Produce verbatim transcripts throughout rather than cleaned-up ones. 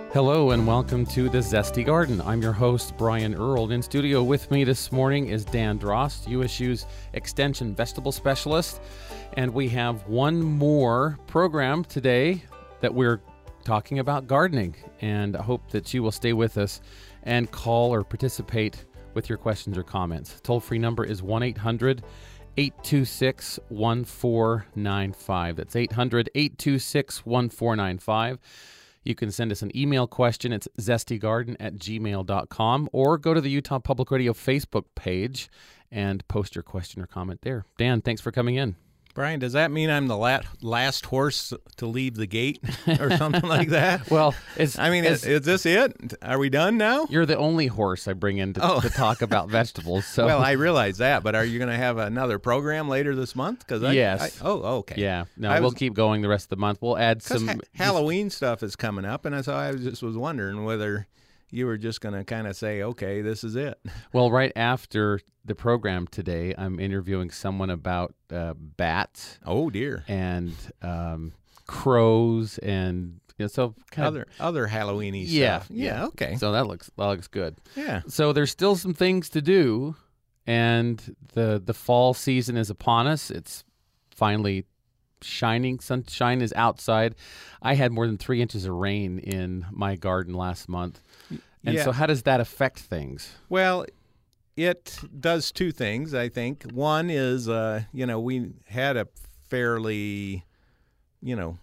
Hello and welcome to The Zesty Garden. I'm your host, Brian Earl. In studio with me this morning is Dan Drost, U S U's Extension Vegetable Specialist. And we have one more program today that we're talking about gardening. And I hope that you will stay with us and call or participate with your questions or comments. Toll-free number is one eight hundred eight two six one four nine five. That's eight hundred eight two six one four nine five. You can send us an email question. It's zestygarden at gmail dot com, or go to the Utah Public Radio Facebook page and post your question or comment there. Dan, thanks for coming in. Brian, does that mean I'm the la- last horse to leave the gate or something like that? Well, it's, I mean, it's, is, is this it? Are we done now? You're the only horse I bring in to, oh. to talk about vegetables. So. Well, I realize that, but are you going to have another program later this month? Cause I, yes. I, oh, okay. Yeah. No, I we'll was, keep going the rest of the month. We'll add some. Ha- Halloween stuff is coming up, and so I just was wondering whether you were just going to kind of say, okay, this is it. Well, right after the program today, I'm interviewing someone about uh, bats. Oh, dear. And um, crows and you know, so kind other of, other Halloween-y yeah, stuff. Yeah, okay. So that looks that looks good. Yeah. So there's still some things to do, and the the fall season is upon us. It's finally shining. Sunshine is outside. I had more than three inches of rain in my garden last month. And yeah. so how does that affect things? Well, it does two things, I think. One is, uh, you know, we had a fairly, you know,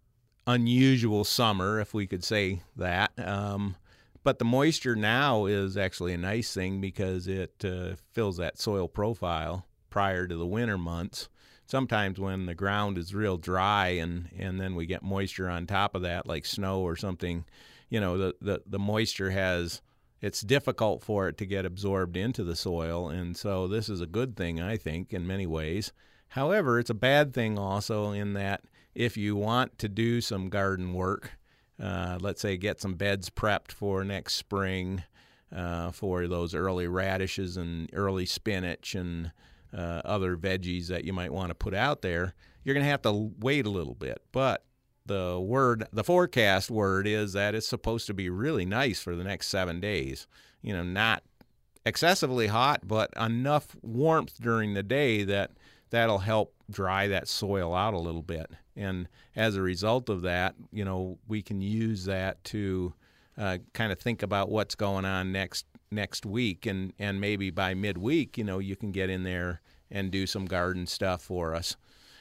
unusual summer, if we could say that. Um, but the moisture now is actually a nice thing because it uh, fills that soil profile prior to the winter months. Sometimes when the ground is real dry and, and then we get moisture on top of that, like snow or something, you know, the, the, the moisture has, it's difficult for it to get absorbed into the soil. And so this is a good thing, I think, in many ways. However, it's a bad thing also in that if you want to do some garden work, uh, let's say get some beds prepped for next spring, uh, for those early radishes and early spinach and uh, other veggies that you might want to put out there, you're going to have to wait a little bit. But the word, the forecast word is that it's supposed to be really nice for the next seven days. You know, not excessively hot, but enough warmth during the day that that'll help dry that soil out a little bit. And as a result of that, you know, we can use that to uh, kind of think about what's going on next next week. And, and maybe by midweek, you know, you can get in there and do some garden stuff for us.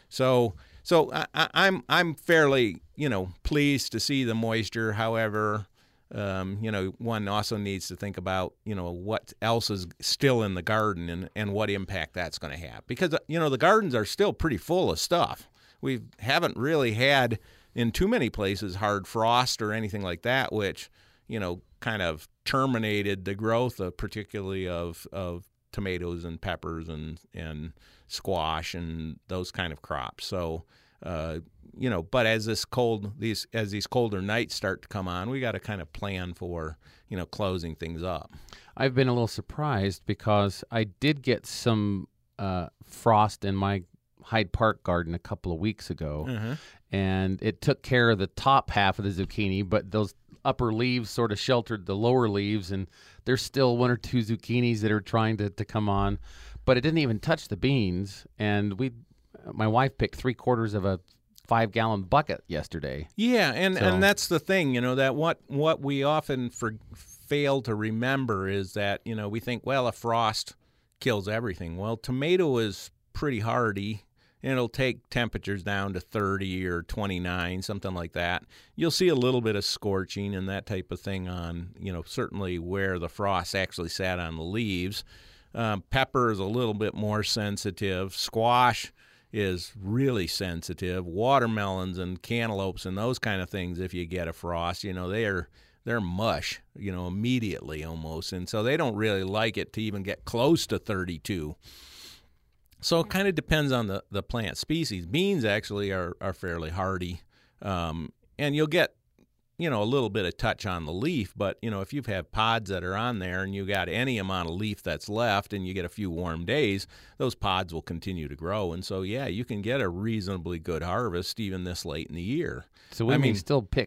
So so I, I, I'm I'm fairly, you know, pleased to see the moisture. However, um, you know, one also needs to think about, you know, what else is still in the garden and, and what impact that's going to have. Because, you know, the gardens are still pretty full of stuff. We haven't really had, in too many places, hard frost or anything like that, which, you know, kind of terminated the growth of particularly of, of tomatoes and peppers and, and squash and those kind of crops. So, uh, you know, but as this cold, these as these colder nights start to come on, we got to kind of plan for, you know, closing things up. I've been a little surprised because I did get some uh, frost in my Hyde Park garden a couple of weeks ago, uh-huh. and it took care of the top half of the zucchini, but those upper leaves sort of sheltered the lower leaves, and there's still one or two zucchinis that are trying to, to come on, but it didn't even touch the beans. And we, my wife picked three quarters of a five-gallon bucket yesterday. Yeah, and, so. and that's the thing, you know, that what what we often for, fail to remember is that, you know, we think, well, a frost kills everything. Well, tomato is pretty hardy. And it'll take temperatures down to thirty or twenty-nine, something like that. You'll see a little bit of scorching and that type of thing on, you know, certainly where the frost actually sat on the leaves. Um, pepper is a little bit more sensitive. Squash is really sensitive. Watermelons and cantaloupes and those kind of things, if you get a frost, you know, they are they're mush, you know, immediately almost. And so they don't really like it to even get close to thirty-two. So it kind of depends on the, the plant species. Beans actually are, are fairly hardy, um, and you'll get, you know, a little bit of touch on the leaf. But, you know, if you've had pods that are on there and you got any amount of leaf that's left and you get a few warm days, those pods will continue to grow. And so, yeah, you can get a reasonably good harvest even this late in the year. So we I may mean, still pick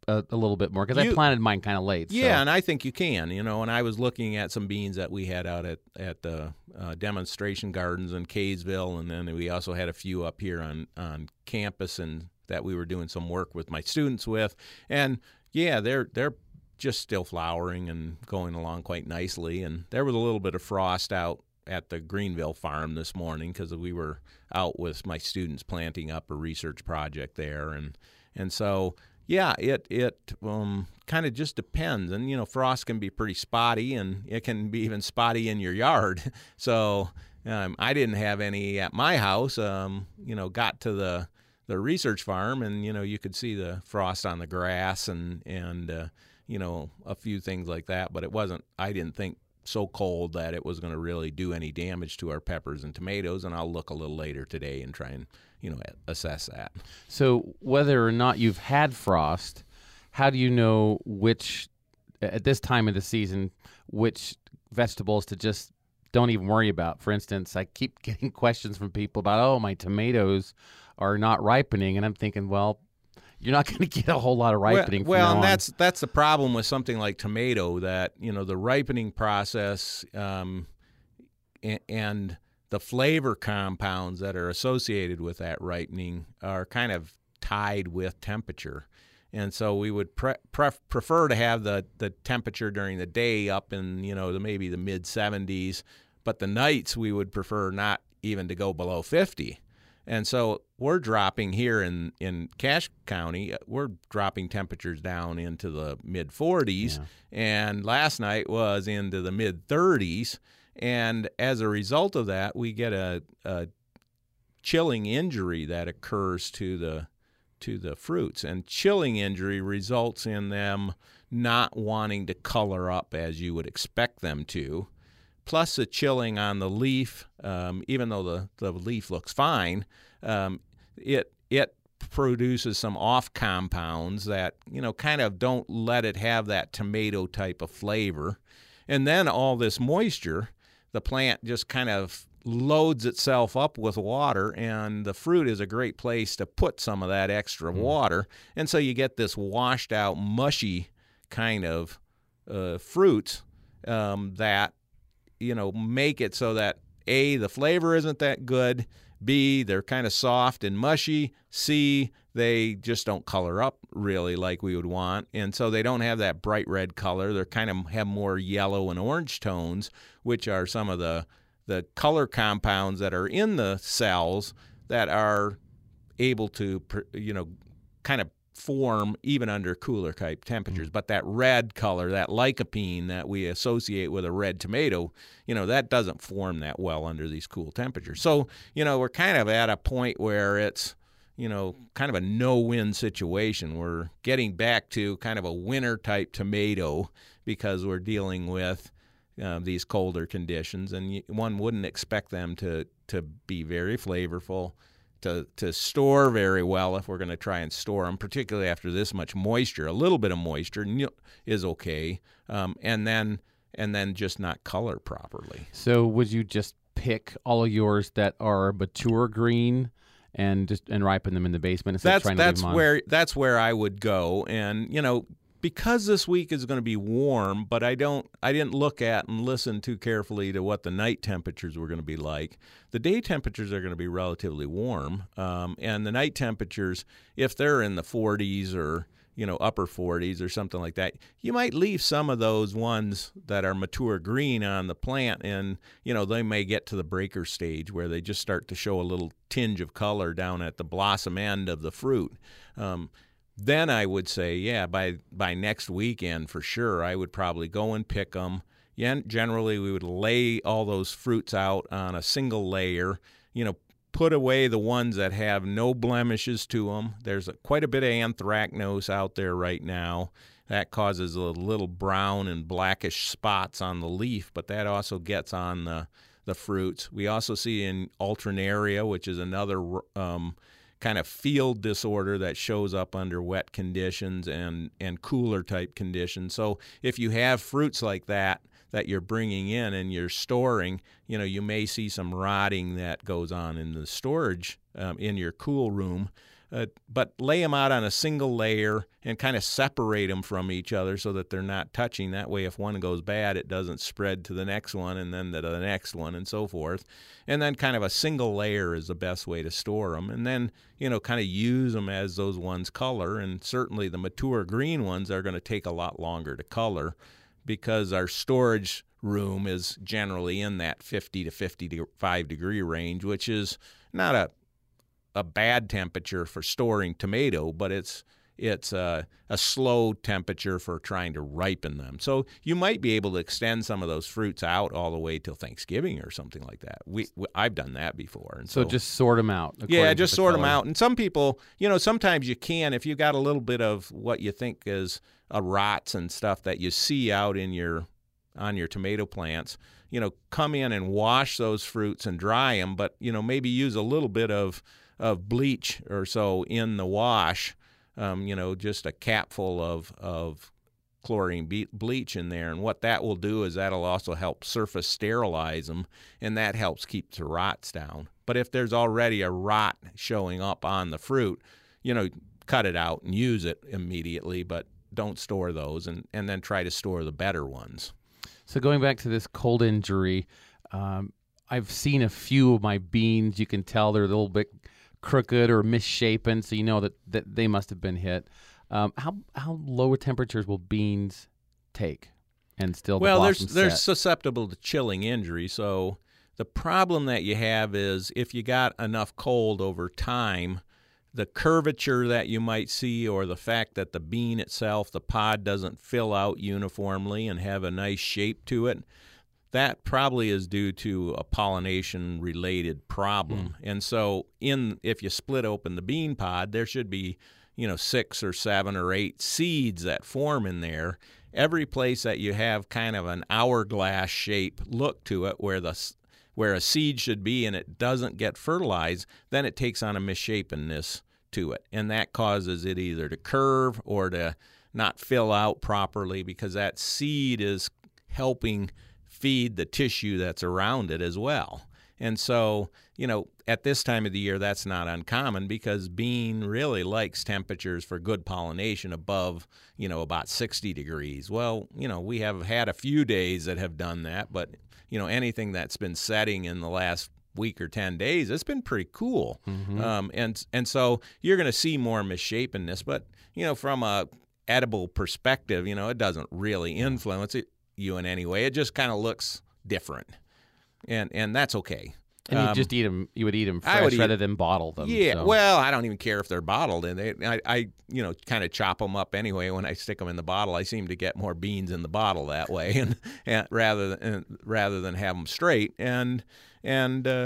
a, a little bit more because I You- planted mine kind of late. Yeah, so. and I think you can, you know, and I was looking at some beans that we had out at, at the uh, demonstration gardens in Kaysville, and then we also had a few up here on, on campus and that we were doing some work with my students with. And, yeah, they're they're just still flowering and going along quite nicely. And there was a little bit of frost out at the Greenville farm this morning because we were out with my students planting up a research project there. And, and so... Yeah, it it um, kind of just depends. And, you know, frost can be pretty spotty, and it can be even spotty in your yard. So um, I didn't have any at my house. Um, you know, got to the, the research farm, and, you know, you could see the frost on the grass and, and uh, you know, a few things like that. But it wasn't, I didn't think, so cold that it was going to really do any damage to our peppers and tomatoes. And I'll look a little later today and try and, you know, assess that. So whether or not you've had frost, how do you know which, at this time of the season, which vegetables to just don't even worry about? For instance, I keep getting questions from people about, oh, my tomatoes are not ripening. And I'm thinking, well, you're not going to get a whole lot of ripening. Well, well from and now that's that's the problem with something like tomato, that, you know, the ripening process um, and, and the flavor compounds that are associated with that ripening are kind of tied with temperature. And so we would pre- pref- prefer to have the, the temperature during the day up in, you know, the, maybe the mid seventies, but the nights we would prefer not even to go below fifty. And so we're dropping here in, in Cache County, we're dropping temperatures down into the mid forties, yeah. And last night was into the mid thirties. And as a result of that, we get a, a chilling injury that occurs to the to the fruits. And chilling injury results in them not wanting to color up as you would expect them to. Plus the chilling on the leaf, um, even though the, the leaf looks fine, um, it it produces some off compounds that, you know, kind of don't let it have that tomato type of flavor. And then all this moisture, the plant just kind of loads itself up with water, and the fruit is a great place to put some of that extra water. And so you get this washed out, mushy kind of uh, fruits um, that, you know, make it so that A, the flavor isn't that good, B, they're kind of soft and mushy, C, they just don't color up really like we would want, and so they don't have that bright red color. They kind of have more yellow and orange tones, which are some of the the color compounds that are in the cells that are able to, you know, kind of form even under cooler type temperatures. But that red color, that lycopene that we associate with a red tomato, you know, that doesn't form that well under these cool temperatures. So, you know, we're kind of at a point where it's, you know, kind of a no-win situation. We're getting back to kind of a winter type tomato because we're dealing with uh, these colder conditions, and one wouldn't expect them to to be very flavorful, to to store very well if we're going to try and store them, particularly after this much moisture. A little bit of moisture is okay, um, and then and then just not color properly. So would you just pick all of yours that are mature green and just and ripen them in the basement instead that's, of trying that's to leave them on? where that's where I would go. And, you know, because this week is going to be warm, but I don't I didn't look at and listen too carefully to what the night temperatures were going to be like. The day temperatures are going to be relatively warm, um, and the night temperatures, if they're in the forties or, you know, upper forties or something like that, you might leave some of those ones that are mature green on the plant, and, you know, they may get to the breaker stage where they just start to show a little tinge of color down at the blossom end of the fruit. Um, then I would say, yeah, by by next weekend for sure, I would probably go and pick them. Yeah, generally we would lay all those fruits out on a single layer, you know, put away the ones that have no blemishes to them. There's a, quite a bit of anthracnose out there right now. That causes a little brown and blackish spots on the leaf, but that also gets on the, the fruits. We also see in alternaria, which is another um, kind of field disorder that shows up under wet conditions and, and cooler type conditions. So if you have fruits like that, that you're bringing in and you're storing, you know, you may see some rotting that goes on in the storage um, in your cool room. Uh, but lay them out on a single layer and kind of separate them from each other so that they're not touching. That way, if one goes bad, it doesn't spread to the next one and then to the next one and so forth. And then kind of a single layer is the best way to store them. And then, you know, kind of use them as those ones color. And certainly the mature green ones are going to take a lot longer to color because our storage room is generally in that fifty to fifty-five degree range, which is not a a bad temperature for storing tomato, but it's it's a, a slow temperature for trying to ripen them. So you might be able to extend some of those fruits out all the way till Thanksgiving or something like that. We, we I've done that before. And so, so just sort them out. Yeah, just the sort color. them out. And some people, you know, sometimes you can if you got a little bit of what you think is a rots and stuff that you see out in your on your tomato plants. You know, come in and wash those fruits and dry them, but you know, maybe use a little bit of of bleach or so in the wash, um, you know, just a capful of, of chlorine be- bleach in there. And what that will do is that'll also help surface sterilize them, and that helps keep the rots down. But if there's already a rot showing up on the fruit, you know, cut it out and use it immediately, but don't store those, and, and then try to store the better ones. So going back to this cold injury, um, I've seen a few of my beans. You can tell they're a little bit crooked or misshapen, so you know that, that they must have been hit. Um, how how low temperatures will beans take and still the well they're, blossom they're set? susceptible to chilling injury. So the problem that you have is if you got enough cold over time, the curvature that you might see or the fact that the bean itself, the pod, doesn't fill out uniformly and have a nice shape to it, that probably is due to a pollination-related problem. Mm. And so in if you split open the bean pod, there should be, you know, six or seven or eight seeds that form in there. Every place that you have kind of an hourglass shape look to it where the where a seed should be and it doesn't get fertilized, then it takes on a misshapenness to it. And that causes it either to curve or to not fill out properly because that seed is helping feed the tissue that's around it as well. And so, you know, at this time of the year, that's not uncommon because bean really likes temperatures for good pollination above, you know, about sixty degrees. Well, you know, we have had a few days that have done that, but, you know, anything that's been setting in the last week or ten days, it's been pretty cool. Mm-hmm. Um, and, and so you're going to see more misshapenness, but, you know, from a edible perspective, you know, it doesn't really influence it. You in any way. It just kind of looks different, and and that's okay. And you um, just eat them. You would eat them fresh rather than bottle them. Yeah. So. Well, I don't even care if they're bottled, and they, I, I, you know, kind of chop them up anyway. When I stick them in the bottle, I seem to get more beans in the bottle that way, and, and rather than rather than have them straight. And and uh,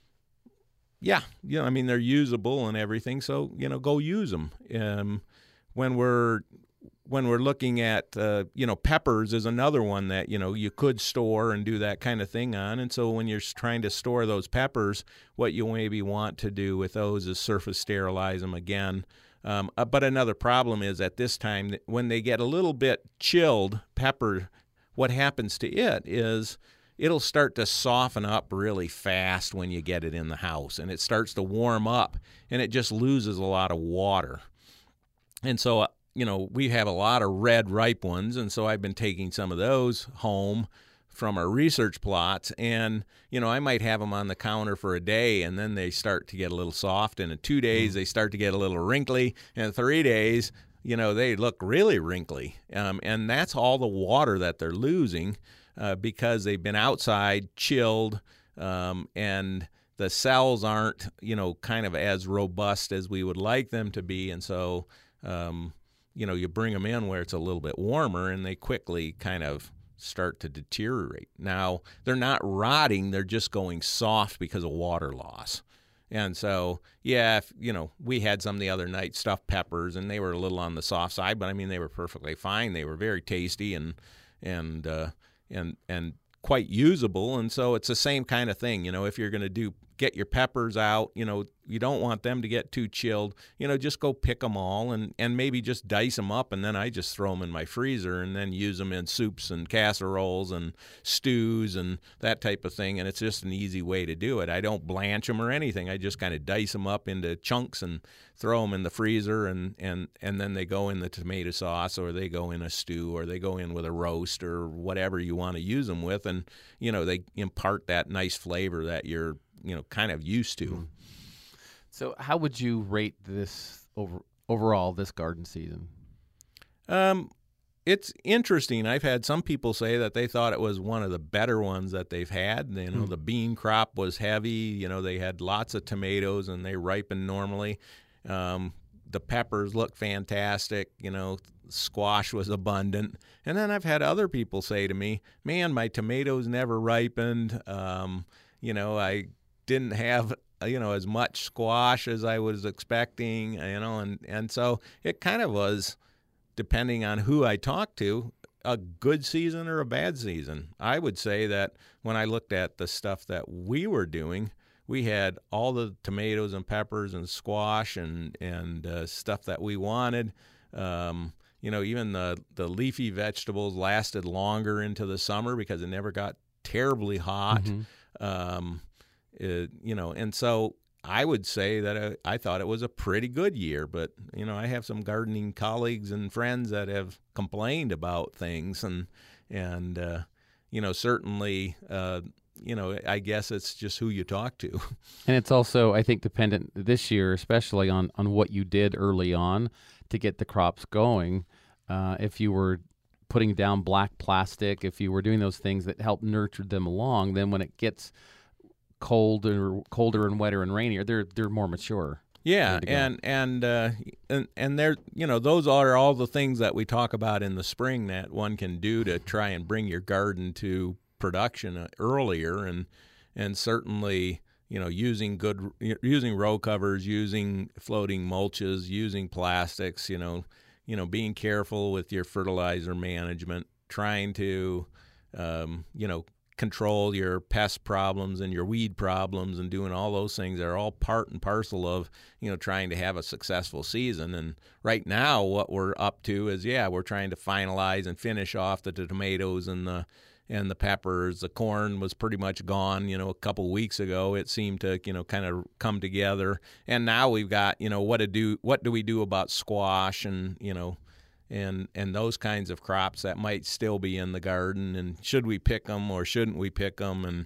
yeah, you know, I mean, they're usable and everything. So you know, go use them. Um, when we're When we're looking at, uh, you know, peppers is another one that, you know, you could store and do that kind of thing on. And so when you're trying to store those peppers, what you maybe want to do with those is surface sterilize them again. Um, uh, but another problem is at this time, when they get a little bit chilled, pepper, what happens to it is it'll start to soften up really fast when you get it in the house. And it starts to warm up, and it just loses a lot of water. And so, uh, you know, we have a lot of red ripe ones, and so I've been taking some of those home from our research plots, and, you know, I might have them on the counter for a day, and then they start to get a little soft, and in two days mm. they start to get a little wrinkly, and in three days, you know, they look really wrinkly, um, and that's all the water that they're losing uh, because they've been outside, chilled, um, and the cells aren't, you know, kind of as robust as we would like them to be, and so um, you know, you bring them in where it's a little bit warmer and they quickly kind of start to deteriorate. Now, they're not rotting, they're just going soft because of water loss. And so, yeah, if, you know, we had some the other night, stuffed peppers, and they were a little on the soft side, but I mean, they were perfectly fine. They were very tasty and and uh, and and quite usable. And so it's the same kind of thing. You know, if you're going to do get your peppers out. You know, you don't want them to get too chilled. You know, just go pick them all and, and maybe just dice them up, and then I just throw them in my freezer and then use them in soups and casseroles and stews and that type of thing, and it's just an easy way to do it. I don't blanch them or anything. I just kind of dice them up into chunks and throw them in the freezer, and, and, and then they go in the tomato sauce, or they go in a stew, or they go in with a roast, or whatever you want to use them with, and, you know, they impart that nice flavor that you're, you know, kind of used to. Mm. So how would you rate this over, overall, this garden season? Um, it's interesting. I've had some people say that they thought it was one of the better ones that they've had. You know, mm. the bean crop was heavy. You know, they had lots of tomatoes and they ripen normally. Um, the peppers look fantastic. You know, squash was abundant. And then I've had other people say to me, man, my tomatoes never ripened. Um, you know, I didn't have, you know, as much squash as I was expecting, you know, and, and so it kind of was, depending on who I talked to, a good season or a bad season. I would say that when I looked at the stuff that we were doing, we had all the tomatoes and peppers and squash and, and uh, stuff that we wanted. Um, you know, even the, the leafy vegetables lasted longer into the summer because it never got terribly hot. Mm-hmm. Um, it, you know, and so I would say that I, I thought it was a pretty good year, but, you know, I have some gardening colleagues and friends that have complained about things, and, and uh, you know, certainly, uh, you know, I guess it's just who you talk to. And it's also, I think, dependent this year, especially on, on what you did early on to get the crops going. Uh, if you were putting down black plastic, if you were doing those things that help nurture them along, then when it gets colder, colder and wetter and rainier, they're they're more mature. Yeah, and and uh, and and there, you know, those are all the things that we talk about in the spring that one can do to try and bring your garden to production earlier, and and certainly, you know, using good using row covers, using floating mulches, using plastics, you know, you know, being careful with your fertilizer management, trying to, um, you know. control your pest problems and your weed problems, and doing all those things are all part and parcel of, you know, trying to have a successful season. And right now what we're up to is, yeah, we're trying to finalize and finish off the, the tomatoes and the and the peppers. The corn was pretty much gone, you know, a couple weeks ago. It seemed to, you know, kind of come together. And now we've got, you know, what to do, what do we do about squash and, you know, and and those kinds of crops that might still be in the garden, and should we pick them or shouldn't we pick them, and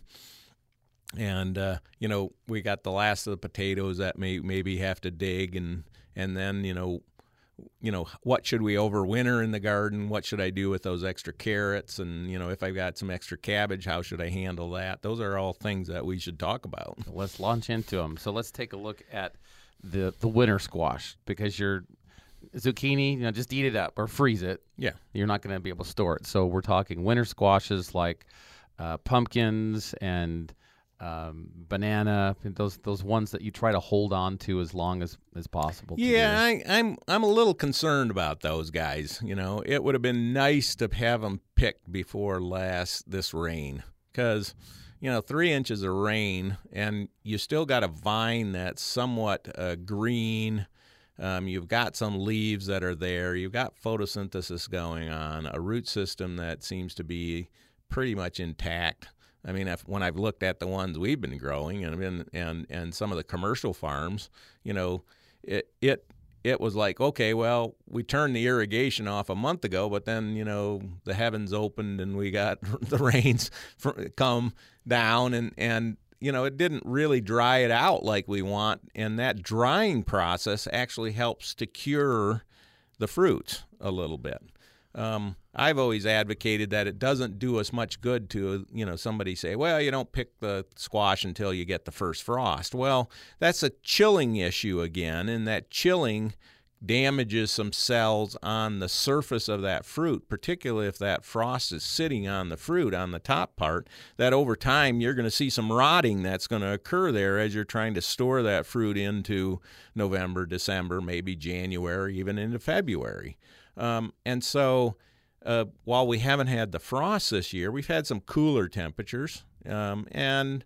and uh, you know, we got the last of the potatoes that may maybe have to dig, and and then you know you know what should we overwinter in the garden, what should I do with those extra carrots, and you know, if I've got some extra cabbage, how should I handle that? Those are all things that we should talk about. Let's launch into them. So let's take a look at the the winter squash, because you're zucchini, you know, just eat it up or freeze it. Yeah. You're not going to be able to store it. So we're talking winter squashes like uh, pumpkins and um, banana, those those ones that you try to hold on to as long as, as possible. Yeah, I, I'm I'm a little concerned about those guys. You know, it would have been nice to have them picked before last this rain, because, you know, three inches of rain and you still got a vine that's somewhat uh, green. Um, you've got some leaves that are there. You've got photosynthesis going on, a root system that seems to be pretty much intact. I mean, if, when I've looked at the ones we've been growing and been, and and some of the commercial farms, you know, it it it was like, okay, well, we turned the irrigation off a month ago, but then, you know, the heavens opened and we got the rains come down, and and you know, it didn't really dry it out like we want, and that drying process actually helps to cure the fruits a little bit. Um, I've always advocated that it doesn't do us much good to, you know, somebody say, well, you don't pick the squash until you get the first frost. Well, that's a chilling issue again, and that chilling damages some cells on the surface of that fruit, particularly if that frost is sitting on the fruit on the top part, that over time you're going to see some rotting that's going to occur there as you're trying to store that fruit into November, December, maybe January, even into February. Um, and so uh, while we haven't had the frost this year, we've had some cooler temperatures, um, and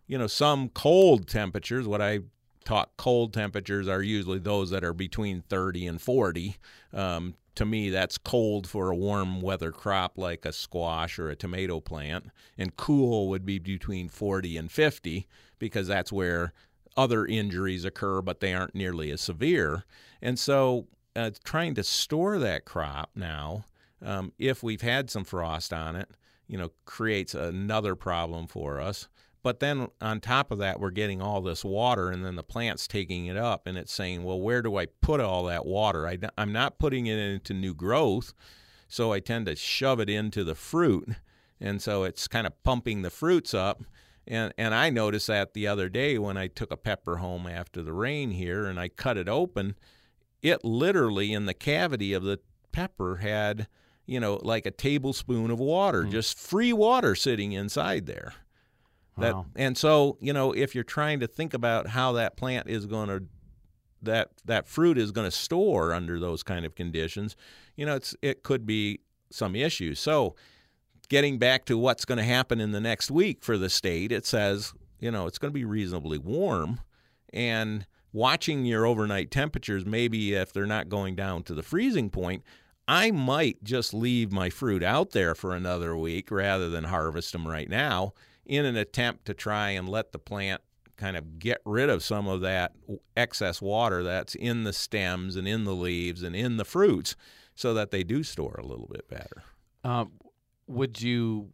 you know, some cold temperatures, what I taught cold temperatures are usually those that are between thirty and forty. Um, to me, that's cold for a warm weather crop like a squash or a tomato plant. And cool would be between forty and fifty, because that's where other injuries occur, but they aren't nearly as severe. And so uh, trying to store that crop now, um, if we've had some frost on it, you know, creates another problem for us. But then on top of that, we're getting all this water, and then the plant's taking it up, and it's saying, well, where do I put all that water? I, I'm not putting it into new growth, so I tend to shove it into the fruit, and so it's kind of pumping the fruits up. And, and I noticed that the other day when I took a pepper home after the rain here, and I cut it open, it literally in the cavity of the pepper had, you know, like a tablespoon of water, mm. just free water sitting inside there. That, wow. And so, you know, if you're trying to think about how that plant is going to, that that fruit is going to store under those kind of conditions, you know, it's it could be some issues. So getting back to what's going to happen in the next week for the state, it says, you know, it's going to be reasonably warm. And watching your overnight temperatures, maybe if they're not going down to the freezing point, I might just leave my fruit out there for another week rather than harvest them right now, in an attempt to try and let the plant kind of get rid of some of that excess water that's in the stems and in the leaves and in the fruits, so that they do store a little bit better. Um, would you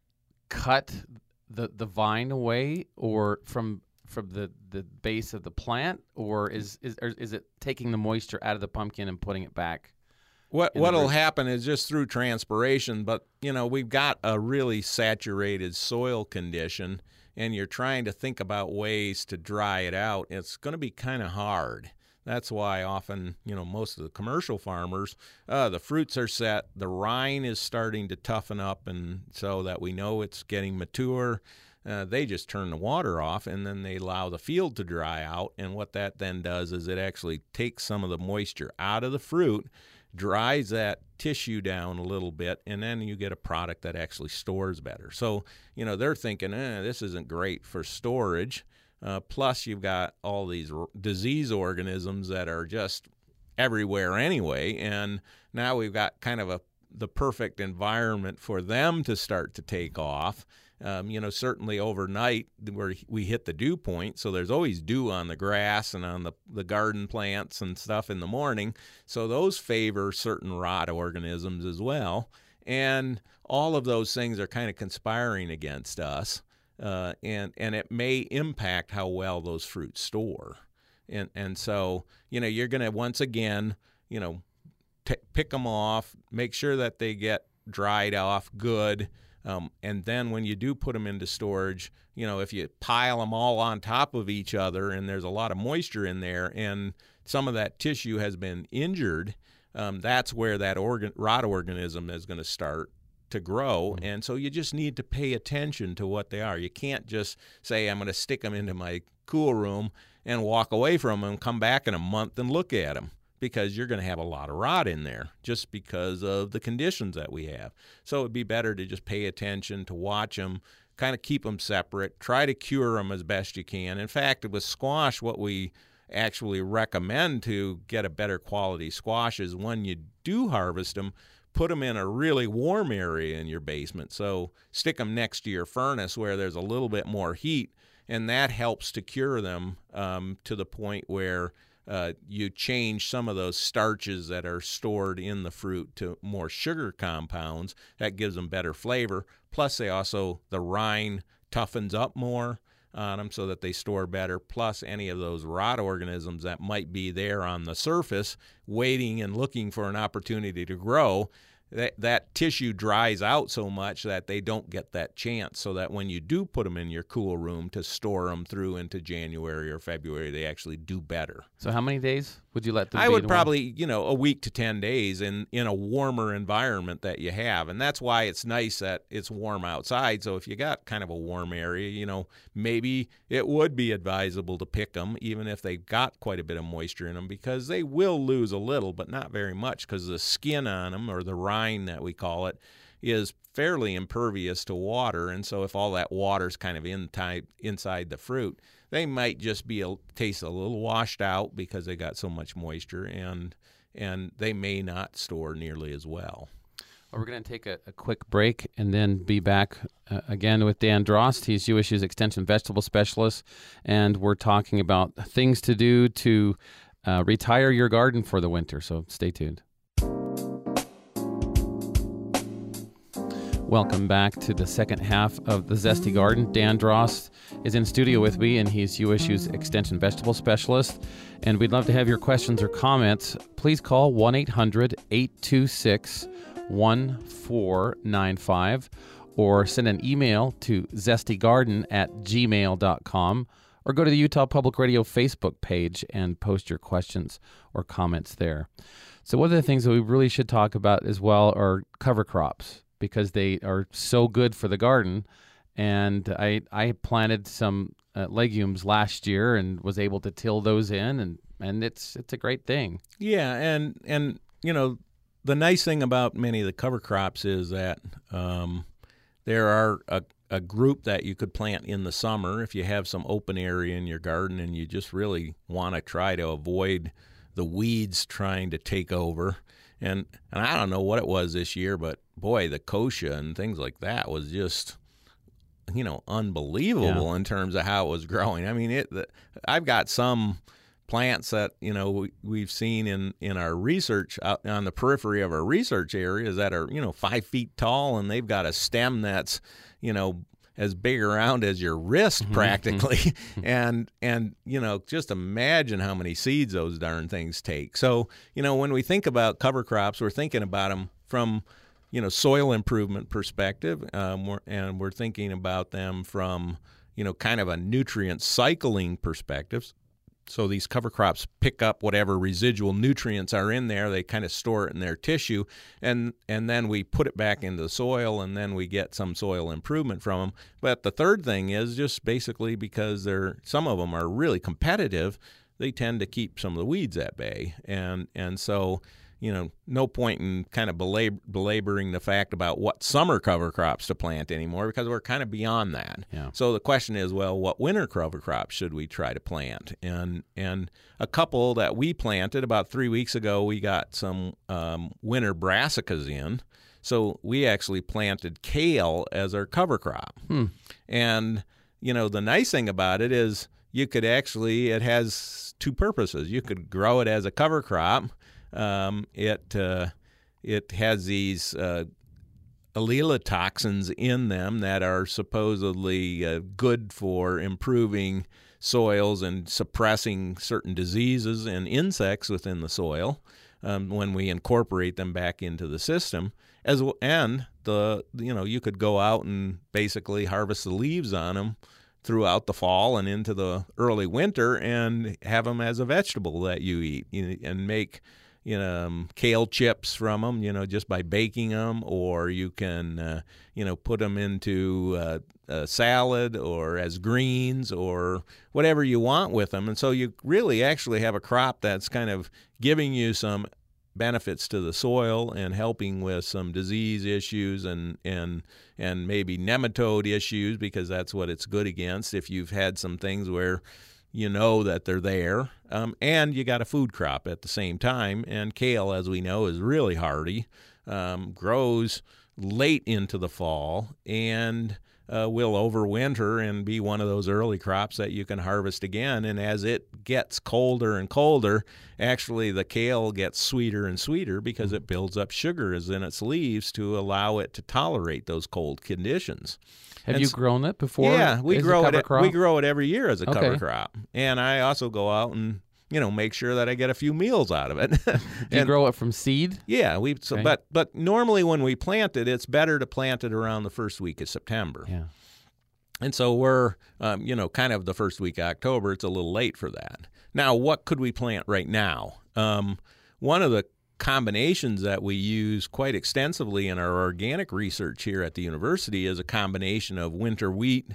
cut the the vine away, or from from the, the base of the plant, or is is or is it taking the moisture out of the pumpkin and putting it back? What what'll happen is just through transpiration, but you know, we've got a really saturated soil condition, and you're trying to think about ways to dry it out. It's going to be kind of hard. That's why often, you know, most of the commercial farmers, uh, the fruits are set, the rind is starting to toughen up, and so that we know it's getting mature. Uh, they just turn the water off, and then they allow the field to dry out. And what that then does is it actually takes some of the moisture out of the fruit, dries that tissue down a little bit, and then you get a product that actually stores better. So, you know, they're thinking, eh, this isn't great for storage. Uh, plus, you've got all these r- disease organisms that are just everywhere anyway, and now we've got kind of a the perfect environment for them to start to take off. Um, you know, certainly overnight where we hit the dew point, so there's always dew on the grass and on the, the garden plants and stuff in the morning. So those favor certain rot organisms as well. And all of those things are kind of conspiring against us. Uh, and, and it may impact how well those fruits store. And, and so, you know, you're going to once again, you know, t- pick them off, make sure that they get dried off good. Um, and then when you do put them into storage, you know, if you pile them all on top of each other and there's a lot of moisture in there and some of that tissue has been injured, um, that's where that organ, rot organism is going to start to grow. Mm-hmm. And so you just need to pay attention to what they are. You can't just say, I'm going to stick them into my cool room and walk away from them and come back in a month and look at them, because you're going to have a lot of rot in there just because of the conditions that we have. So it'd be better to just pay attention, to watch them, kind of keep them separate, try to cure them as best you can. In fact, with squash, what we actually recommend to get a better quality squash is when you do harvest them, put them in a really warm area in your basement. So stick them next to your furnace where there's a little bit more heat, and that helps to cure them um, to the point where Uh, you change some of those starches that are stored in the fruit to more sugar compounds. That gives them better flavor. Plus, they also, the rind toughens up more on them so that they store better. Plus, any of those rot organisms that might be there on the surface waiting and looking for an opportunity to grow, that, that tissue dries out so much that they don't get that chance, so that when you do put them in your cool room to store them through into January or February, they actually do better. So how many days would you let them I be would in probably, you know, a week to ten days in, in a warmer environment that you have. And that's why it's nice that it's warm outside. So if you got kind of a warm area, you know, maybe it would be advisable to pick them, even if they've got quite a bit of moisture in them, because they will lose a little, but not very much, because the skin on them, or the rind that we call it, is fairly impervious to water, and so if all that water's kind of in type, inside the fruit, they might just be a, taste a little washed out because they got so much moisture, and and they may not store nearly as well. Well, we're going to take a, a quick break and then be back uh, again with Dan Drost. He's U S U's Extension Vegetable Specialist, and we're talking about things to do to uh, retire your garden for the winter, so stay tuned. Welcome back to the second half of The Zesty Garden. Dan Drost is in studio with me, and he's U S U's Extension Vegetable Specialist. And we'd love to have your questions or comments. Please call one eight hundred eight two six one four nine five or send an email to zestygarden at gmail dot com or go to the Utah Public Radio Facebook page and post your questions or comments there. So one of the things that we really should talk about as well are cover crops, because they are so good for the garden. And I I planted some uh, legumes last year and was able to till those in, and, and it's it's a great thing. Yeah, and and you know, the nice thing about many of the cover crops is that um, there are a, a group that you could plant in the summer if you have some open area in your garden and you just really want to try to avoid the weeds trying to take over. And and I don't know what it was this year, but boy, the kochia and things like that was just, you know, unbelievable yeah. in terms of how it was growing. I mean, it. The, I've got some plants that, you know, we, we've seen in, in our research out on the periphery of our research areas that are, you know, five feet tall, and they've got a stem that's, you know, as big around as your wrist mm-hmm. practically. and, and, you know, just imagine how many seeds those darn things take. So, you know, when we think about cover crops, we're thinking about them from, you know, soil improvement perspective, um, we're, and we're thinking about them from, you know, kind of a nutrient cycling perspective. So these cover crops pick up whatever residual nutrients are in there. They kind of store it in their tissue, and and then we put it back into the soil, and then we get some soil improvement from them. But the third thing is just basically because they're some of them are really competitive, they tend to keep some of the weeds at bay, and and so. You know, no point in kind of belab- belaboring the fact about what summer cover crops to plant anymore, because we're kind of beyond that. Yeah. So the question is, well, what winter cover crops should we try to plant? And and a couple that we planted about three weeks ago, we got some um, winter brassicas in. So we actually planted kale as our cover crop. Hmm. And, you know, the nice thing about it is you could actually, it has two purposes. You could grow it as a cover crop. Um, it uh, it has these uh, allelotoxins in them that are supposedly uh, good for improving soils and suppressing certain diseases and insects within the soil um, when we incorporate them back into the system. As well, and the you know you could go out and basically harvest the leaves on them throughout the fall and into the early winter and have them as a vegetable that you eat, you know, and make. You know, um, kale chips from them, you know, just by baking them, or you can, uh, you know, put them into uh, a salad or as greens or whatever you want with them. And so you really actually have a crop that's kind of giving you some benefits to the soil and helping with some disease issues and, and, and maybe nematode issues, because that's what it's good against if you've had some things where you know that they're there, um, and you got a food crop at the same time. And kale, as we know, is really hardy, um, grows late into the fall, and uh, will overwinter and be one of those early crops that you can harvest again. And as it gets colder and colder, actually the kale gets sweeter and sweeter because it builds up sugars in its leaves to allow it to tolerate those cold conditions. Have and you grown it before? Yeah, we grow it. Crop? We grow it every year as a okay. cover crop, and I also go out and you know make sure that I get a few meals out of it. Do you and, grow it from seed? Yeah, we. So, okay. but but normally when we plant it, it's better to plant it around the first week of September. Yeah. And so we're um, you know kind of the first week of October. It's a little late for that. Now, what could we plant right now? Um, one of the combinations that we use quite extensively in our organic research here at the university is a combination of winter wheat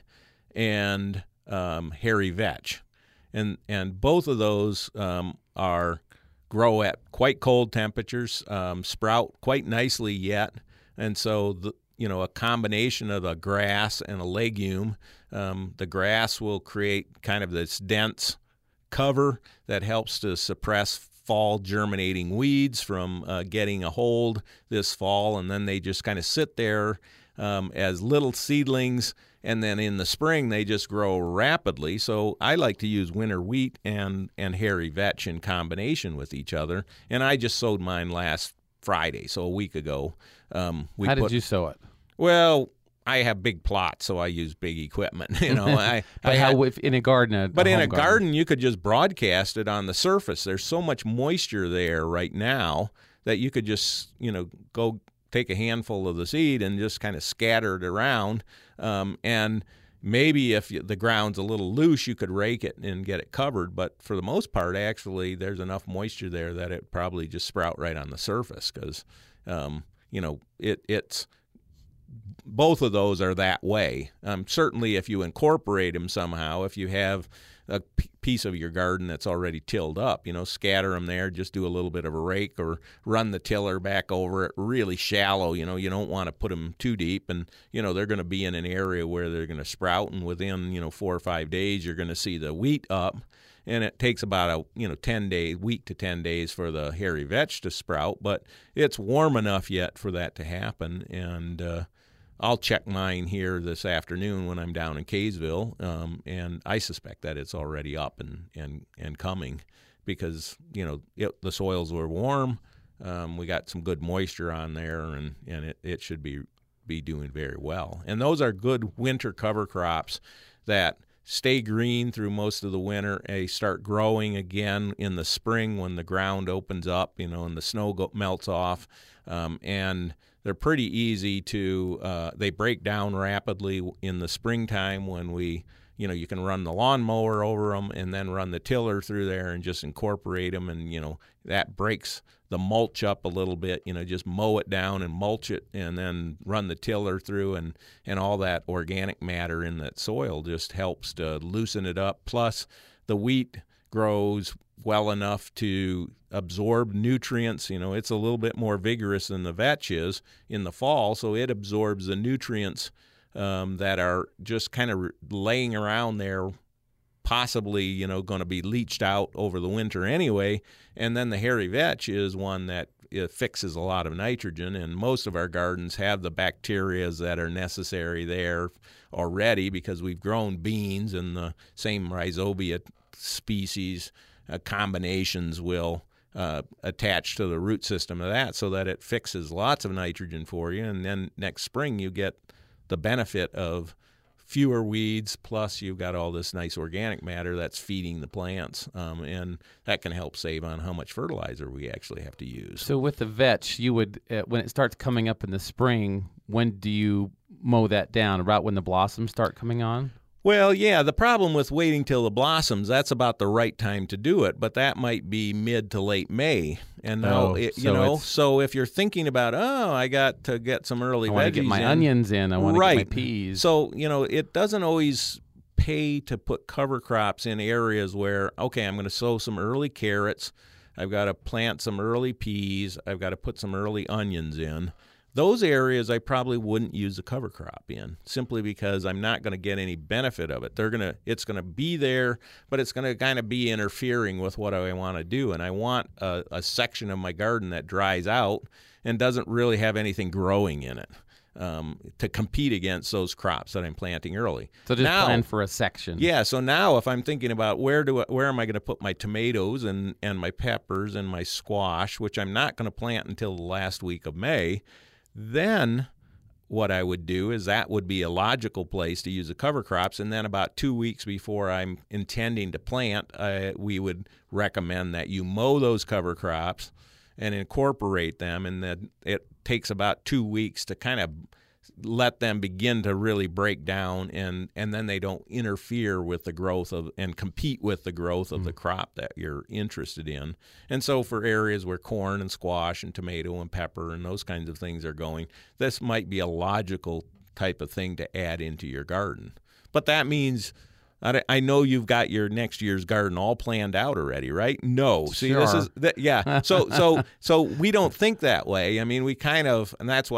and um, hairy vetch. And and both of those um, are grow at quite cold temperatures, um, sprout quite nicely yet, And so, the, you know, a combination of a grass and a legume, um, the grass will create kind of this dense cover that helps to suppress fall germinating weeds from uh, getting a hold this fall, and then they just kind of sit there um, as little seedlings, and then in the spring they just grow rapidly. So I like to use winter wheat and, and hairy vetch in combination with each other, and I just sowed mine last Friday, so a week ago. Um, we How put, did you sow it? Well, I have big plots, so I use big equipment. You know, I, but I how had, if in a garden? A, but a in home a garden, garden, you could just broadcast it on the surface. There's so much moisture there right now that you could just, you know, go take a handful of the seed and just kind of scatter it around. Um, and maybe if you, the ground's a little loose, you could rake it and get it covered. But for the most part, actually, there's enough moisture there that it probably just sprout right on the surface because, um, you know, it it's both of those are that way. Um, certainly, if you incorporate them somehow, if you have a p- piece of your garden that's already tilled up, you know, scatter them there, just do a little bit of a rake or run the tiller back over it really shallow. You know, you don't want to put them too deep, and, you know, they're going to be in an area where they're going to sprout, and within, you know, four or five days, you're going to see the wheat up. And it takes about a, you know, ten days, week to ten days for the hairy vetch to sprout, but it's warm enough yet for that to happen. And uh, I'll check mine here this afternoon when I'm down in Kaysville, um, and I suspect that it's already up and, and, and coming because, you know, it, the soils were warm. Um, we got some good moisture on there, and, and it, it should be, be doing very well. And those are good winter cover crops that stay green through most of the winter. They start growing again in the spring when the ground opens up, you know, and the snow go- melts off. Um, and they're pretty easy to, uh, they break down rapidly in the springtime when we, you know, you can run the lawnmower over them and then run the tiller through there and just incorporate them. And, you know, that breaks the mulch up a little bit, you know, just mow it down and mulch it and then run the tiller through, and, and all that organic matter in that soil just helps to loosen it up. Plus, the wheat grows well enough to absorb nutrients. You know, it's a little bit more vigorous than the vetch is in the fall, so it absorbs the nutrients um, that are just kind of laying around there, possibly, you know, going to be leached out over the winter anyway. And then the hairy vetch is one that it fixes a lot of nitrogen, and most of our gardens have the bacteria that are necessary there already because we've grown beans, and the same rhizobia species uh, combinations will uh, attach to the root system of that so that it fixes lots of nitrogen for you. And then next spring you get the benefit of fewer weeds, plus you've got all this nice organic matter that's feeding the plants, um, and that can help save on how much fertilizer we actually have to use. So with the vetch, you would, uh, when it starts coming up in the spring, when do you mow that down? About when the blossoms start coming on? Well, yeah, the problem with waiting till the blossoms, that's about the right time to do it, but that might be mid to late May. And now, Oh, it, you so know, it's- so if you're thinking about, oh, I got to get some early I veggies want to get my in, onions in. I want to right. get my peas. So, you know, it doesn't always pay to put cover crops in areas where, okay, I'm going to sow some early carrots, I've got to plant some early peas, I've got to put some early onions in. Those areas I probably wouldn't use a cover crop in, simply because I'm not going to get any benefit of it. They're gonna, it's going to be there, but it's going to kind of be interfering with what I want to do. And I want a, a section of my garden that dries out and doesn't really have anything growing in it um, to compete against those crops that I'm planting early. So just now, plan for a section. Yeah, so now if I'm thinking about where do I, where am I going to put my tomatoes and, and my peppers and my squash, which I'm not going to plant until the last week of May, then what I would do is that would be a logical place to use the cover crops. And then about two weeks before I'm intending to plant, uh, we would recommend that you mow those cover crops and incorporate them. And then it takes about two weeks to kind of let them begin to really break down, and, and then they don't interfere with the growth of and compete with the growth of mm. the crop that you're interested in. And so for areas where corn and squash and tomato and pepper and those kinds of things are going, this might be a logical type of thing to add into your garden. But that means I know you've got your next year's garden all planned out already, right? No. See, sure. this is that, yeah. So so so we don't think that way. I mean, we kind of, and that's why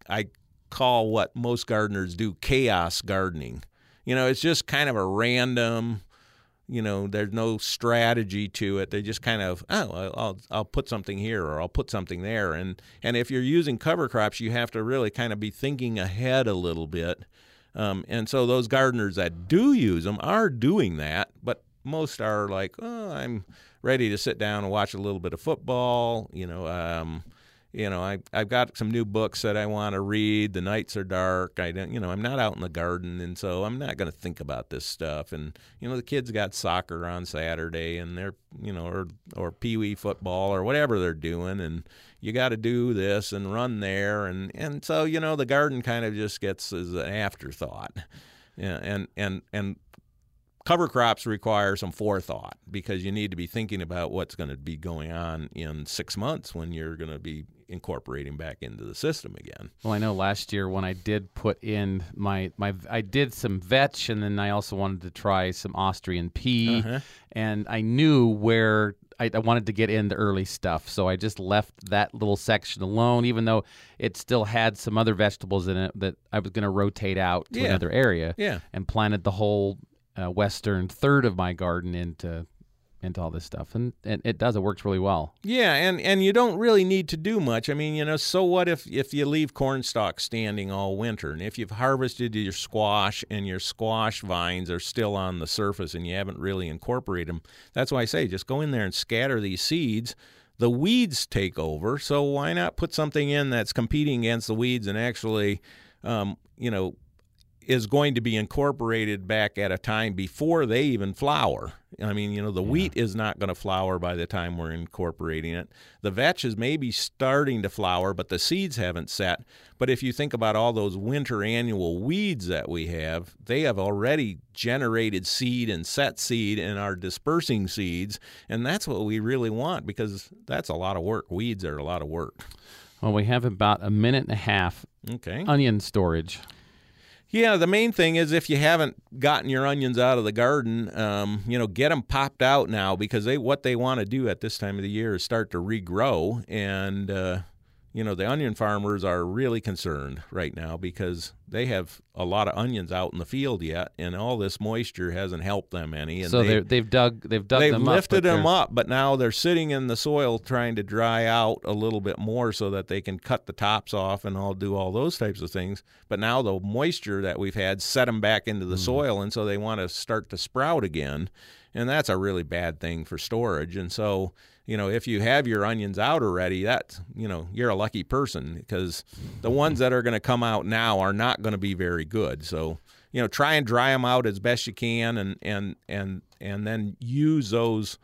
I call what most gardeners do chaos gardening. You know, it's just kind of a random, you know, there's no strategy to it. They just kind of, oh, I'll I'll put something here or I'll put something there. And and if you're using cover crops, you have to really kind of be thinking ahead a little bit. Um, and so those gardeners that do use them are doing that, but most are like, oh, I'm ready to sit down and watch a little bit of football, you know, um, You know, I, I've got some new books that I want to read. The nights are dark. I don't, you know, I'm not out in the garden, and so I'm not going to think about this stuff. And, you know, the kids got soccer on Saturday, and they're, you know, or, or peewee football or whatever they're doing, and you got to do this and run there. And, and so, you know, the garden kind of just gets as an afterthought. Yeah, and, and, and cover crops require some forethought because you need to be thinking about what's going to be going on in six months when you're going to be incorporating back into the system again. Well, I know last year when I did put in my, my I did some vetch, and then I also wanted to try some Austrian pea, uh-huh. and I knew where I, I wanted to get in the early stuff, so I just left that little section alone, even though it still had some other vegetables in it that I was going to rotate out to yeah. another area, yeah. and planted the whole uh, western third of my garden into into all this stuff, and, and it does. It works really well. Yeah, and, and you don't really need to do much. I mean, you know, so what if, if you leave corn stalks standing all winter, and if you've harvested your squash and your squash vines are still on the surface and you haven't really incorporated them, that's why I say just go in there and scatter these seeds. The weeds take over, so why not put something in that's competing against the weeds and actually, um, you know, is going to be incorporated back at a time before they even flower. I mean, you know, the yeah. wheat is not going to flower by the time we're incorporating it. The vetch is maybe starting to flower, but the seeds haven't set. But if you think about all those winter annual weeds that we have, they have already generated seed and set seed and are dispersing seeds, and that's what we really want because that's a lot of work. Weeds are a lot of work. Well, we have about a minute and a half. Okay. Onion storage. Yeah, the main thing is if you haven't gotten your onions out of the garden, um, you know, get them popped out now because they what they want to do at this time of the year is start to regrow. And, uh, you know, the onion farmers are really concerned right now because they have a lot of onions out in the field yet, and all this moisture hasn't helped them any. And so they, they've dug they've dug they've them lifted up, them up, but now they're sitting in the soil trying to dry out a little bit more so that they can cut the tops off and all do all those types of things. But now the moisture that we've had set them back into the mm. soil, and so they want to start to sprout again, and that's a really bad thing for storage. And so, you know, if you have your onions out already, that's, you know, you're a lucky person because the ones that are going to come out now are not going to be very good. So, you know, try and dry them out as best you can, and and and and then use those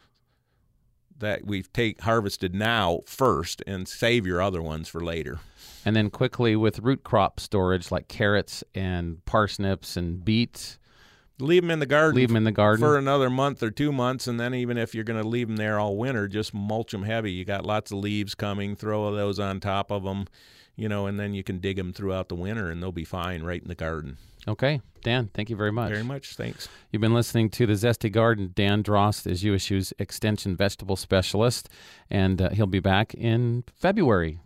that we've take harvested now first, and save your other ones for later. And then quickly with root crop storage like carrots and parsnips and beets. Leave them in the garden. Leave them in the garden for another month or two months, and then even if you're going to leave them there all winter, just mulch them heavy. You got lots of leaves coming, throw those on top of them, you know, and then you can dig them throughout the winter, and they'll be fine right in the garden. Okay, Dan, thank you very much. Very much, thanks. You've been listening to The Zesty Garden. Dan Drost is U S U's Extension Vegetable Specialist, and uh, he'll be back in February.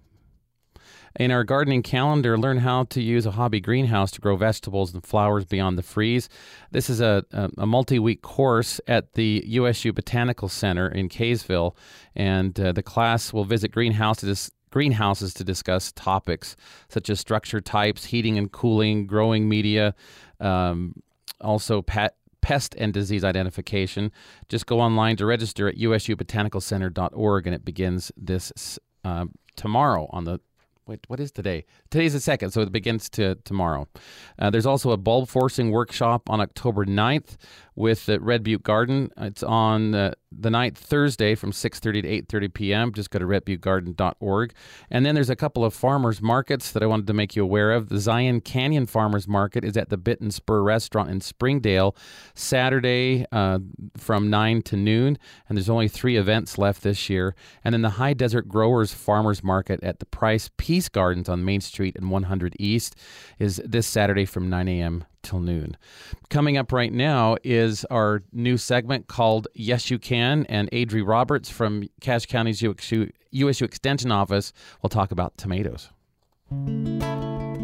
In our gardening calendar, learn how to use a hobby greenhouse to grow vegetables and flowers beyond the freeze. This is a, a, a multi-week course at the U S U Botanical Center in Kaysville, and uh, the class will visit greenhouses greenhouses to discuss topics such as structure types, heating and cooling, growing media, um, also pet pest and disease identification. Just go online to register at u s u botanical center dot org, and it begins this uh, tomorrow on the Wait, what is today? Today's the second, so it begins to tomorrow. Uh, there's also a bulb forcing workshop on October ninth with uh, Red Butte Garden. It's on uh, the ninth, Thursday, from six thirty to eight thirty p.m. Just go to red butte garden dot org. And then there's a couple of farmers markets that I wanted to make you aware of. The Zion Canyon Farmers Market is at the Bit and Spur Restaurant in Springdale, Saturday uh, from nine to noon. And there's only three events left this year. And then the High Desert Growers Farmers Market at the Price Peace Gardens on Main Street and one hundred East is this Saturday from nine a.m. till noon. Coming up right now is our new segment called Yes You Can, and Adri Roberts from Cache County's U S U Extension Office will talk about tomatoes.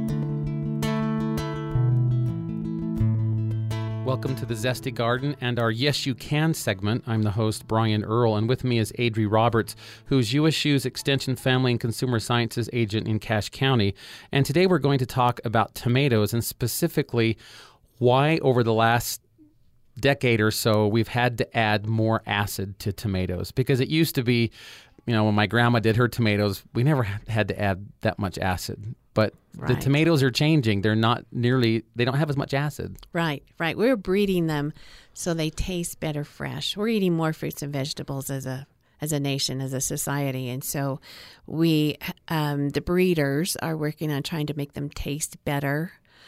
Welcome to the Zesty Garden and our Yes You Can segment. I'm the host, Brian Earl, and with me is Adri Roberts, who's U S U's Extension Family and Consumer Sciences agent in Cache County. And today we're going to talk about tomatoes and specifically why over the last decade or so we've had to add more acid to tomatoes. Because it used to be, you know, when my grandma did her tomatoes, we never had to add that much acid. But right. The tomatoes are changing. They're not nearly, they don't have as much acid. Right, right. We're breeding them so they taste better fresh. We're eating more fruits and vegetables as a as a nation, as a society. And so we, um, the breeders are working on trying to make them taste better,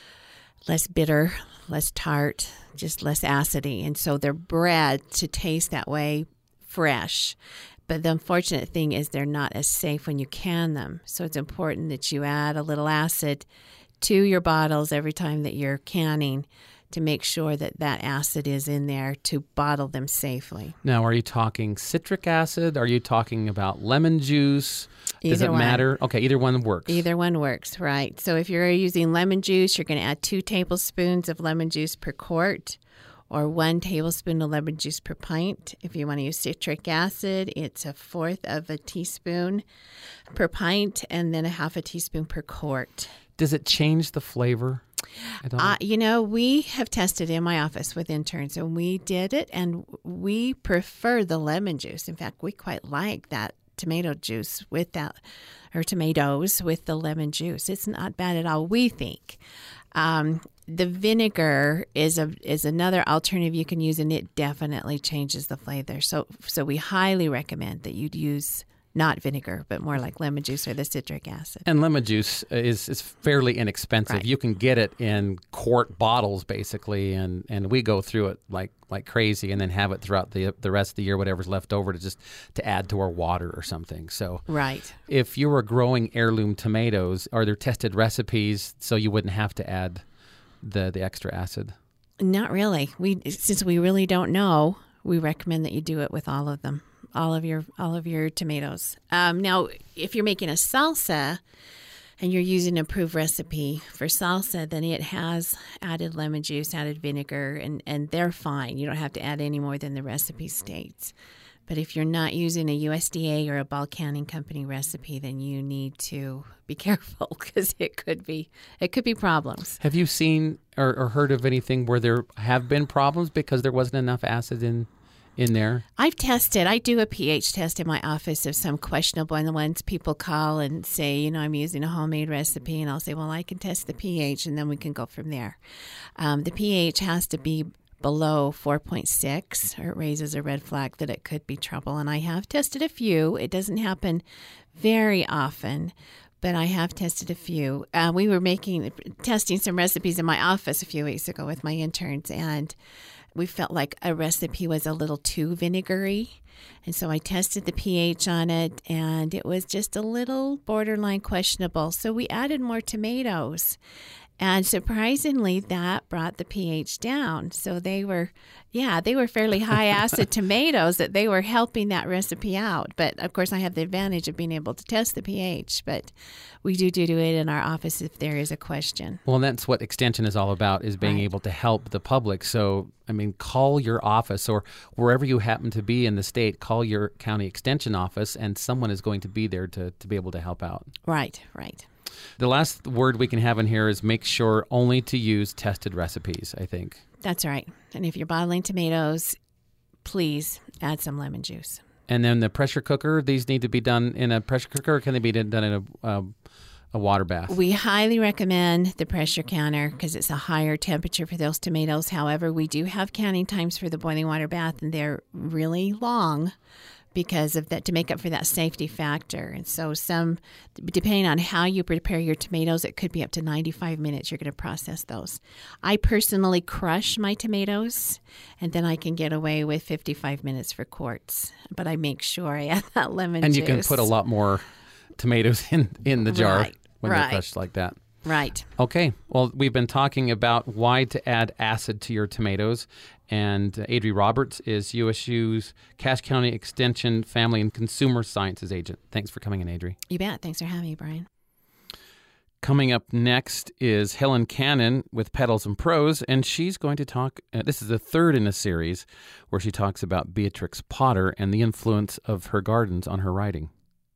less bitter, less tart, just less acidy. And so they're bred to taste that way fresh. But the unfortunate thing is they're not as safe when you can them. So it's important that you add a little acid to your bottles every time that you're canning to make sure that that acid is in there to bottle them safely. Now, are you talking citric acid? Are you talking about lemon juice? Does Either it one. matter? Okay, either one works. Either one works, right. So if you're using lemon juice, you're going to add two tablespoons of lemon juice per quart, or one tablespoon of lemon juice per pint. If you want to use citric acid, it's a fourth of a teaspoon per pint and then a half a teaspoon per quart. Does it change the flavor? I don't Uh, know. you know, we have tested in my office with interns, and we did it, and we prefer the lemon juice. In fact, we quite like that tomato juice with that, or tomatoes with the lemon juice. It's not bad at all, we think. Um, the vinegar is a is another alternative you can use, and it definitely changes the flavor. So, so we highly recommend that you'd use not vinegar, but more like lemon juice or the citric acid. And lemon juice is, is fairly inexpensive. Right. You can get it in quart bottles, basically, and, and we go through it like like crazy and then have it throughout the the rest of the year, whatever's left over, to just to add to our water or something. So Right. if you were growing heirloom tomatoes, are there tested recipes so you wouldn't have to add the, the extra acid? Not really. We since we really don't know, we recommend that you do it with all of them, all of your all of your tomatoes. Um, now, if you're making a salsa and you're using an approved recipe for salsa, then it has added lemon juice, added vinegar, and, and they're fine. You don't have to add any more than the recipe states. But if you're not using a U S D A or a bulk canning company recipe, then you need to be careful because it could be it could be problems. Have you seen or, or heard of anything where there have been problems because there wasn't enough acid in in there? I've tested. I do a pH test in my office of some questionable, and the ones people call and say, you know, I'm using a homemade recipe, and I'll say, well, I can test the pH, and then we can go from there. Um, the pH has to be below four point six, or it raises a red flag that it could be trouble. And I have tested a few. It doesn't happen very often, but I have tested a few. Uh, we were making testing some recipes in my office a few weeks ago with my interns, and we felt like a recipe was a little too vinegary. And so I tested the pH on it, and it was just a little borderline questionable. So we added more tomatoes. And surprisingly, that brought the pH down. So they were, yeah, they were fairly high acid tomatoes that they were helping that recipe out. But of course, I have the advantage of being able to test the pH. But we do do it in our office if there is a question. Well, and that's what Extension is all about, is being Right. able to help the public. So, I mean, call your office, or wherever you happen to be in the state, call your county extension office, and someone is going to be there to, to be able to help out. Right, right. The last word we can have in here is make sure only to use tested recipes, I think. That's right. And if you're bottling tomatoes, please add some lemon juice. And then the pressure cooker, these need to be done in a pressure cooker, or can they be done in a, a, a water bath? We highly recommend the pressure canner because it's a higher temperature for those tomatoes. However, we do have canning times for the boiling water bath, and they're really long because of that, to make up for that safety factor. And so some, depending on how you prepare your tomatoes, it could be up to ninety-five minutes you're going to process those. I personally crush my tomatoes, and then I can get away with fifty-five minutes for quarts. But I make sure I add that lemon and juice. you can put a lot more tomatoes in, in the jar Right, when right. they're crushed like that. Right. Okay. Well, we've been talking about why to add acid to your tomatoes. And uh, Adri Roberts is U S U's Cache County Extension Family and Consumer Sciences agent. Thanks for coming in, Adri. You bet. Thanks for having me, Brian. Coming up next is Helen Cannon with Petals and Prose, and she's going to talk, uh, this is the third in a series, where she talks about Beatrix Potter and the influence of her gardens on her writing.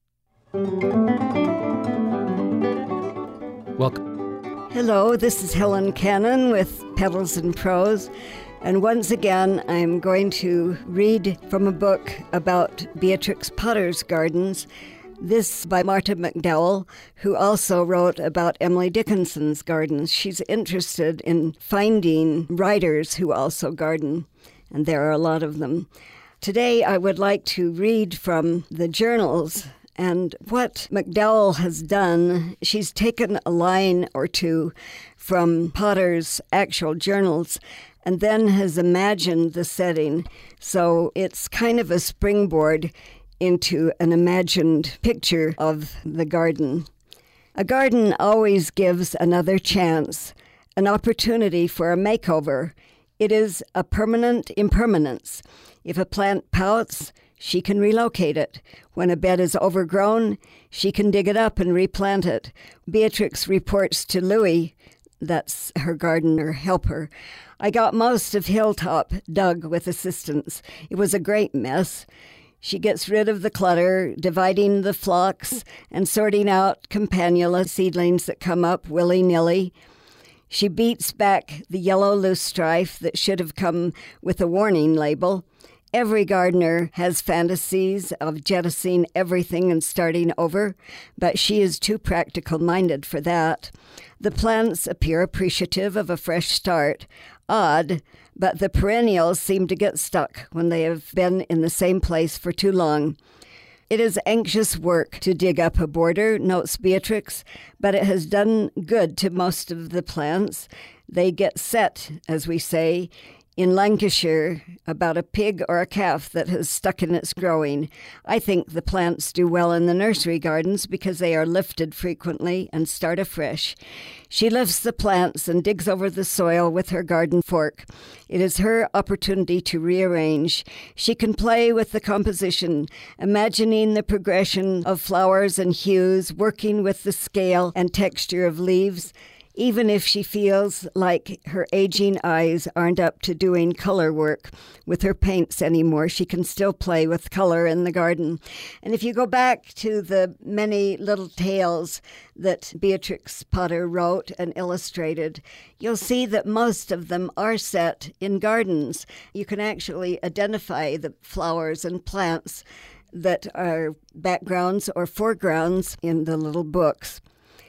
Welcome. Hello, this is Helen Cannon with Petals and Prose, and once again I'm going to read from a book about Beatrix Potter's gardens. This by Marta McDowell, who also wrote about Emily Dickinson's gardens. She's interested in finding writers who also garden, and there are a lot of them. Today I would like to read from the journals, and what McDowell has done, she's taken a line or two from Potter's actual journals and then has imagined the setting. So it's kind of a springboard into an imagined picture of the garden. A garden always gives another chance, an opportunity for a makeover. It is a permanent impermanence. If a plant pouts, she can relocate it. When a bed is overgrown, she can dig it up and replant it. Beatrix reports to Louis, that's her gardener helper, "I got most of Hilltop dug with assistance. It was a great mess." She gets rid of the clutter, dividing the flocks and sorting out campanula seedlings that come up willy-nilly. She beats back the yellow loosestrife that should have come with a warning label. Every gardener has fantasies of jettisoning everything and starting over, but she is too practical-minded for that. The plants appear appreciative of a fresh start. Odd, but the perennials seem to get stuck when they have been in the same place for too long. It is anxious work to dig up a border, notes Beatrix, but it has done good to most of the plants. They get set, as we say, in Lancashire, about a pig or a calf that has stuck in its growing. I think the plants do well in the nursery gardens because they are lifted frequently and start afresh. She lifts the plants and digs over the soil with her garden fork. It is her opportunity to rearrange. She can play with the composition, imagining the progression of flowers and hues, working with the scale and texture of leaves. Even if she feels like her aging eyes aren't up to doing color work with her paints anymore, she can still play with color in the garden. And if you go back to the many little tales that Beatrix Potter wrote and illustrated, you'll see that most of them are set in gardens. You can actually identify the flowers and plants that are backgrounds or foregrounds in the little books.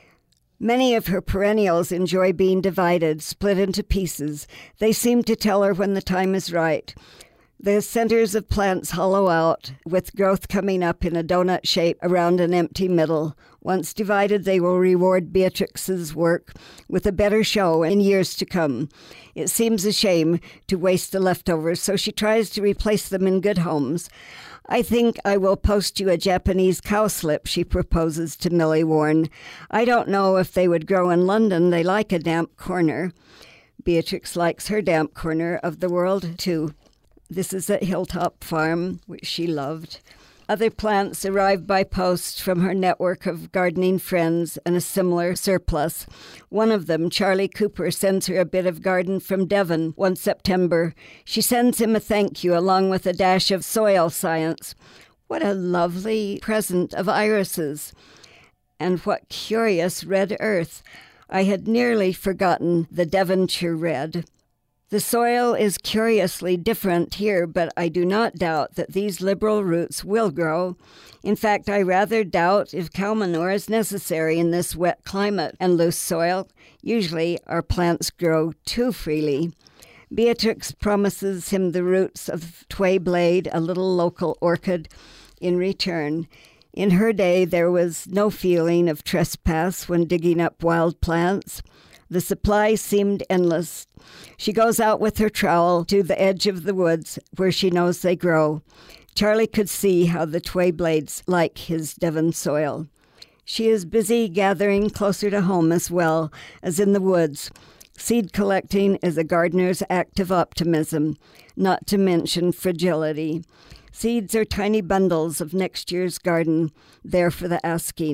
Many of her perennials enjoy being divided, split into pieces. They seem to tell her when the time is right. The centers of plants hollow out, with growth coming up in a donut shape around an empty middle. Once divided, they will reward Beatrix's work with a better show in years to come. It seems a shame to waste the leftovers, so she tries to replace them in good homes. "I think I will post you a Japanese cowslip," she proposes to Millie Warren. "I don't know if they would grow in London. They like a damp corner." Beatrix likes her damp corner of the world, too. This is at Hilltop Farm, which she loved. Other plants arrive by post from her network of gardening friends and a similar surplus. One of them, Charlie Cooper, sends her a bit of garden from Devon one September. She sends him a thank you along with a dash of soil science. What a lovely present of irises. And what curious red earth. I had nearly forgotten the Devonshire red. The soil is curiously different here, but I do not doubt that these liberal roots will grow. In fact, I rather doubt if cow manure is necessary in this wet climate and loose soil. Usually our plants grow too freely. Beatrix promises him the roots of Twayblade, a little local orchid, in return. In her day, there was no feeling of trespass when digging up wild plants. The supply seemed endless. She goes out with her trowel to the edge of the woods where she knows they grow. Charlie could see how the Twayblades like his Devon soil. She is busy gathering closer to home as well as in the woods. Seed collecting is a gardener's act of optimism, not to mention fragility. Seeds are tiny bundles of next year's garden, there for the asking.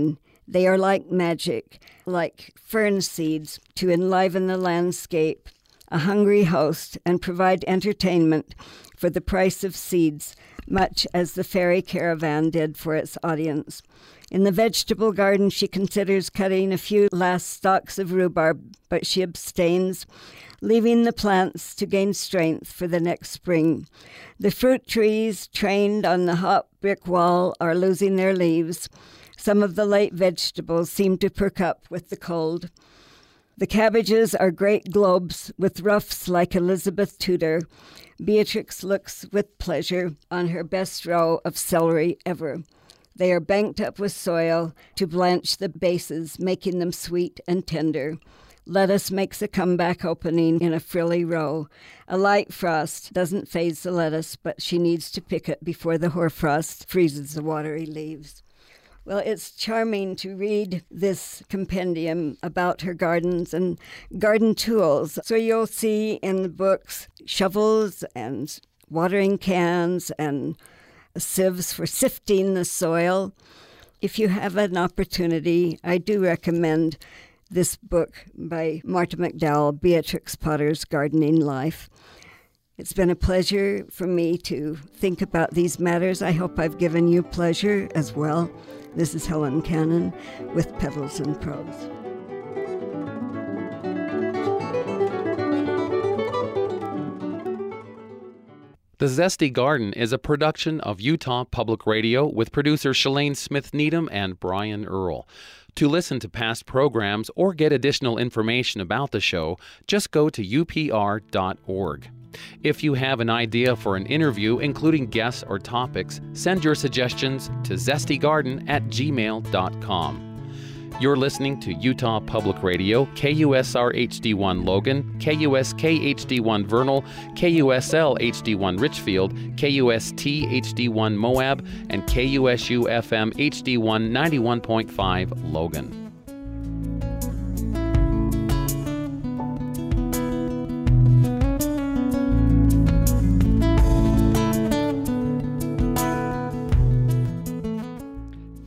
They are like magic, like fern seeds to enliven the landscape, a hungry host, and provide entertainment for the price of seeds, much as the fairy caravan did for its audience. In the vegetable garden, she considers cutting a few last stalks of rhubarb, but she abstains, leaving the plants to gain strength for the next spring. The fruit trees, trained on the hot brick wall, are losing their leaves. Some of the late vegetables seem to perk up with the cold. The cabbages are great globes with ruffs like Elizabeth Tudor. Beatrix looks with pleasure on her best row of celery ever. They are banked up with soil to blanch the bases, making them sweet and tender. Lettuce makes a comeback opening in a frilly row. A light frost doesn't phase the lettuce, but she needs to pick it before the hoarfrost freezes the watery leaves. Well, it's charming to read this compendium about her gardens and garden tools. So you'll see in the books shovels and watering cans and sieves for sifting the soil. If you have an opportunity, I do recommend this book by Martha McDowell, Beatrix Potter's Gardening Life. It's been a pleasure for me to think about these matters. I hope I've given you pleasure as well. This is Helen Cannon with Petals and Prose. The Zesty Garden is a production of Utah Public Radio with producer Shalane Smith Needham and Brian Earl. To listen to past programs or get additional information about the show, just go to U P R dot org. If you have an idea for an interview, including guests or topics, send your suggestions to zestygarden at gmail dot com. You're listening to Utah Public Radio, K U S R H D one Logan, K U S K H D one Vernal, K U S L H D one Richfield, K U S T H D one Moab, and K U S U F M H D one ninety-one point five Logan.